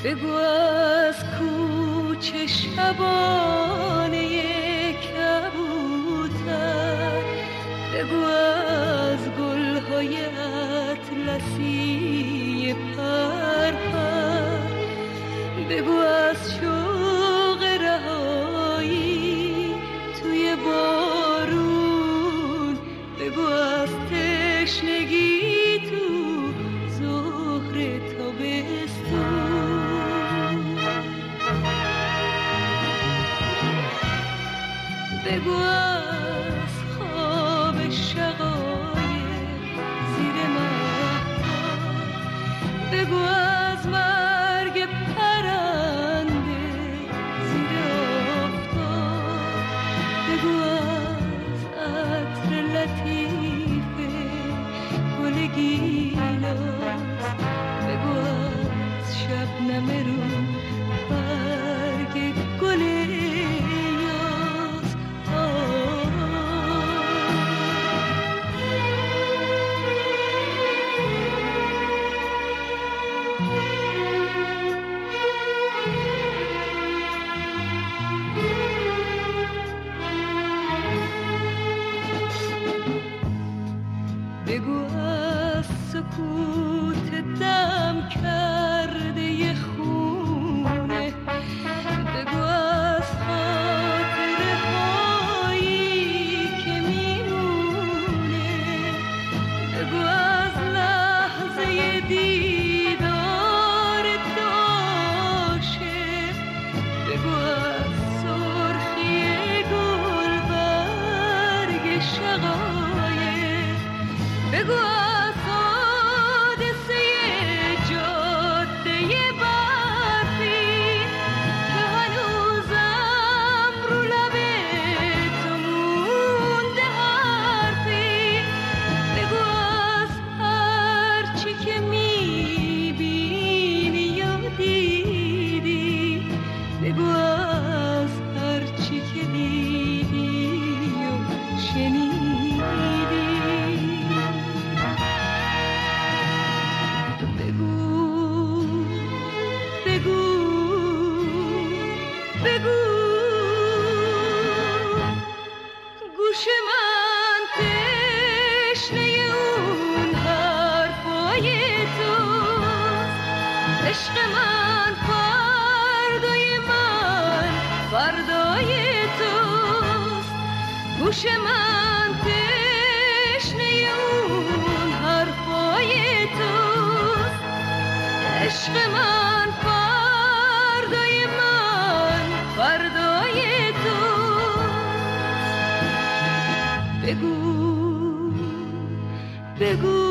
بگو از کوچه شبانه کبوتر، بگو از گلهای اطلسی پرپر، بگو از شوق رهایی توی بارون، بگو از تشنگی تو ظهر تابستون، بگو از خواب شقایق زیر مهتاب، بگو از مرگ پرنده زیر آفتاب، بگو از عطر لطیف گل گیلاس، بگو از شبنم رو برگ گل یاس. بگو از سکوت دم کرده خونه، بگو از خاطره هایی که میمونه، بگو از لحظه دیدار داشت، بگو از سرخی گلبرگ شقایق، بگو از حادثه جاده برفی که هنوزم رو لب تو مونده حرفی، بگو از هرچی که میبینی یا دیدی، بگو از هرچی که دیدی یا شنیدی، گوش من تشنه اون حرفای توست، عشق من فردای من فردای توست، گوش من تشنه اون حرفای توست، عشق من فردای من فردای توست. بگو بگو